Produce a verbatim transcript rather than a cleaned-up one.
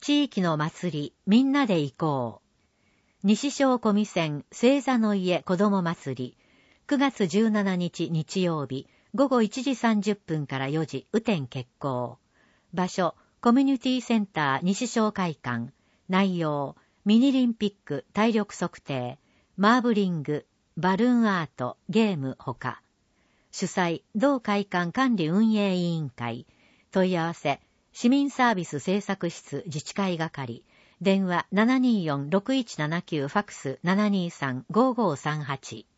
地域の祭り、みんなで行こう。西小小見線星座の家子ども祭り、くがつじゅうしちにち日曜日、ごごいちじさんじゅっぷんからよじ、雨天決行。場所、コミュニティセンター西小会館。内容、ミニリンピック体力測定、マーブリング、バルーンアート、ゲームほか。主催、同会館管理運営委員会。問い合わせ、市民サービス政策室自治会係。電話 ななにーよんろくいちななきゅう ファックス ななにーさん ごーごーさんはち。